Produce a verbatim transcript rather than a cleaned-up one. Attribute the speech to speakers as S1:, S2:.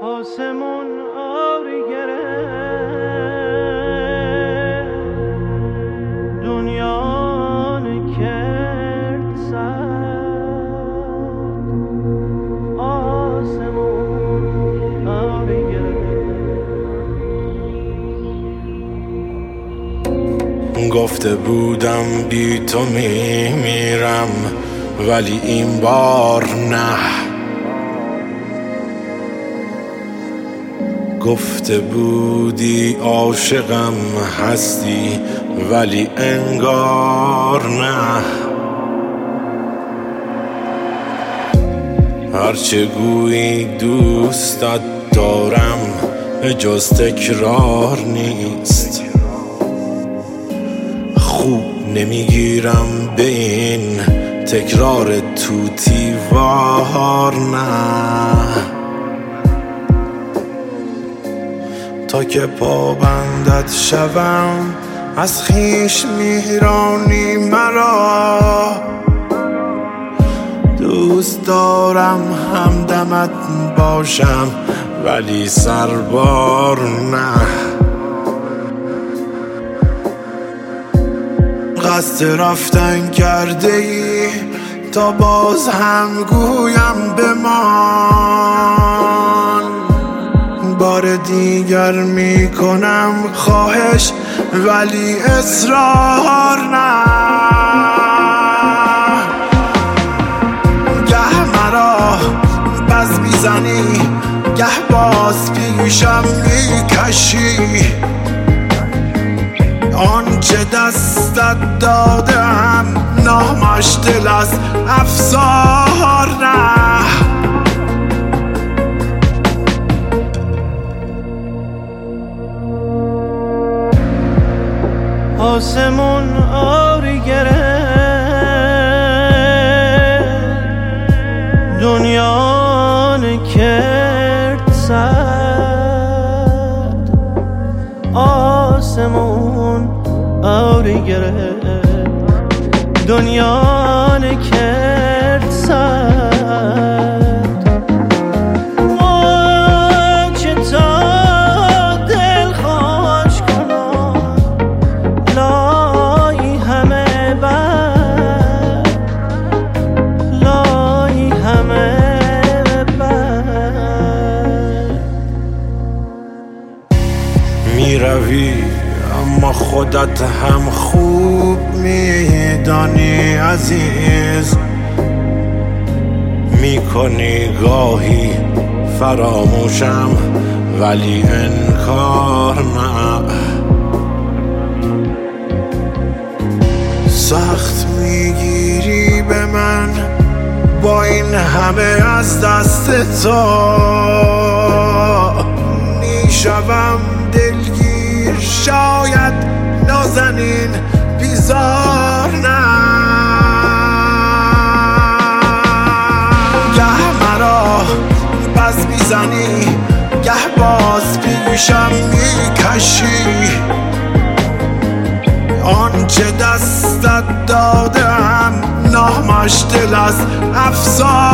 S1: آسمون آری گرفت، دنیا نکرد سرد. آسمون آری گرفت.
S2: گفته بودم بی تو میمیرم، ولی این بار نه. گفته بودی عاشقم هستی، ولی انگار نه. هرچه گویی دوستت دارم جز تکرار نیست. خوب نمیگیرم به این تکرار توتی وار نه. تا که پابندت شوم از خویش میرانی مرا. دوست دارم همدمت باشم ولی سربار نه. قصد رفتن کرده ای تا باز هم گویم بمان. بار دیگر میکنم خواهش ولی اصرار نه. گه مرا بز میزنی گه باز پیشم میکشی. آنچه دستت دادم نامش دل از افسار نه.
S1: آسمون آری گرفت، دنیا نکرد سرد. آسمون آری گرفت، دنیا نکرد سرد.
S2: میروی اما خودت هم خوب میدانی عزیز. میکنی گاهی فراموشم ولی انکار نه. سخت میگیری به من با این همه از دست تو. میشوم دلگیر شاید نازنین بیزار نه. گه مرا بز میزنی گه باز پیشم میکشی. آنچه دستت دادم نامش دل از افسار